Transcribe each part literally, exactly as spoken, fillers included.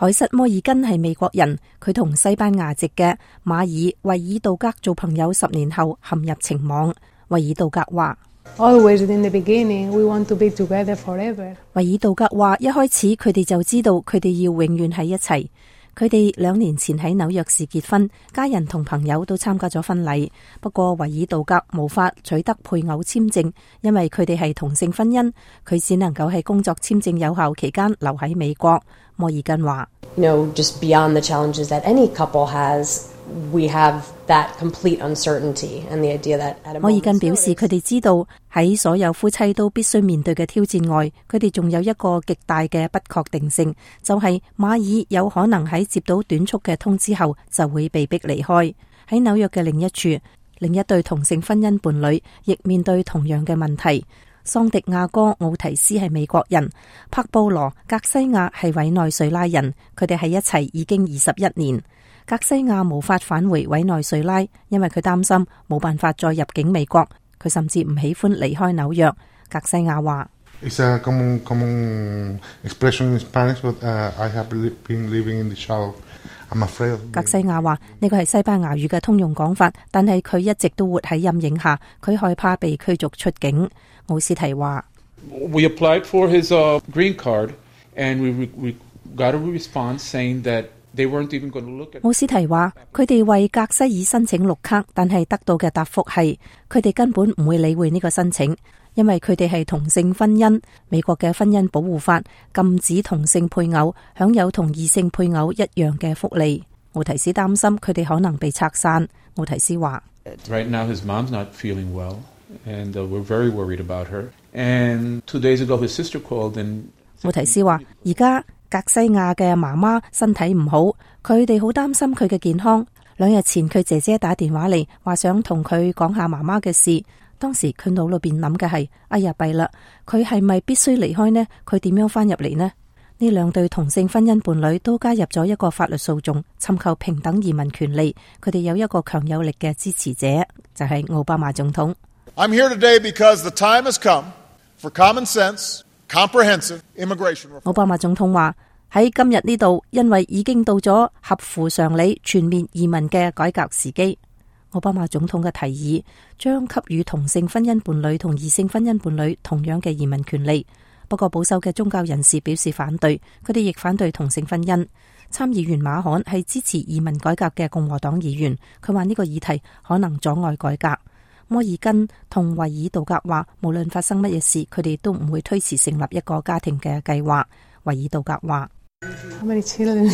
海瑟摩爾根係美國人，佢同西班牙籍嘅馬爾維爾杜格做朋友十年後陷入情網。維爾杜格話 ：Always in the beginning, we want to be together forever。 維爾杜格話：一開始佢哋就知道佢哋要永遠喺一齊。佢哋兩年前喺紐約市結婚，家人同朋友都參加咗婚禮。不過維爾杜格無法取得配偶簽證，因為佢哋係同性婚姻，佢只能夠喺工作簽證有效期間留喺美國。摩爾根話 ：You know, just beyond the challenges that any couple has, we have that complete uncertainty and the idea that at a moment。 摩爾根表示，佢哋知道喺所有夫妻都必須面對嘅挑戰外，佢哋仲有一個極大嘅不確定性，就係馬爾有可能喺接到短促嘅通知後就會被逼離開。喺紐約嘅另一處，另一對同性婚姻伴侶亦面對同樣嘅問題。桑迪亞哥奧提斯係美國人，帕布羅格西亞係委內瑞拉人，佢哋喺一齊已經二十一年。格西亞無法返回委內瑞拉，因為佢擔心冇辦法再入境美國，佢甚至唔喜歡離開紐約。格西亞話 ：It's a common, common expression in Spanish, but I have been living in the shadow. I'm afraid. 格西亞話呢個係西班牙語嘅通用講法，但係佢一直都活喺陰影下，佢害怕被驅逐出境。奧斯提話 ：We applied for his uh, green card, and we we got a response saying that they weren't even going to look at。 奧斯提話佢哋為格西爾申請綠卡，但係得到嘅答覆係佢哋根本唔會理會呢個申請，因為佢哋係同性婚姻。美國嘅婚姻保護法禁止同性配偶享有同異性配偶一樣嘅福利。奧提斯擔心佢哋可能被拆散。奧提斯話 ：Right now, his mom's not feeling well, and we're very worried about her. And two days ago, his sister called and。 奧提斯話：而家格西亞嘅媽媽身體唔好，佢哋好擔心佢嘅健康。兩日前佢姐姐打電話嚟，話想同佢講下媽媽嘅事。當時佢腦裏邊諗嘅係：哎呀弊啦，佢係咪必須離開呢？佢點樣翻入嚟呢？呢兩對同性婚姻伴侶都加入咗一個法律訴訟，尋求平等移民權利。佢哋有一個強有力嘅支持者，就係奧巴馬總統。 I'm here today because the time has come for common sense, comprehensive immigration reform。 奧巴馬總統話：喺今日呢度，因為已經到咗合乎常理、全面移民嘅改革時機。奧巴馬總統嘅提議將給予同性婚姻伴侶同異性婚姻伴侶同樣嘅移民權利。不過保守嘅宗教人士表示反對，佢哋亦反對同性婚姻。參議員馬罕係支持移民改革嘅共和黨議員，佢話呢個議題可能阻礙改革。摩爾根同維爾杜格話，無論發生乜嘢事，佢哋都唔會推遲成立一個家庭嘅計劃。維爾杜格話 ：How many children?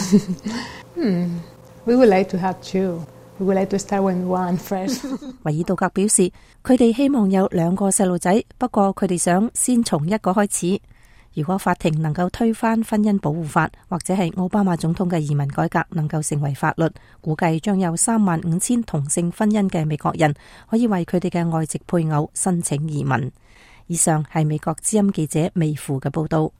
hmm. We would like to have two. We would like to start with one first. 維爾杜格表示，佢哋希望有兩個細路仔，不過佢哋想先從一個開始。如果法庭能夠推翻婚姻保護法，或者係奧巴馬總統嘅移民改革能夠成為法律，估計將有三萬五千同性婚姻嘅美國人可以為佢哋嘅外籍配偶申請移民。以上係美國之音記者微符嘅報道。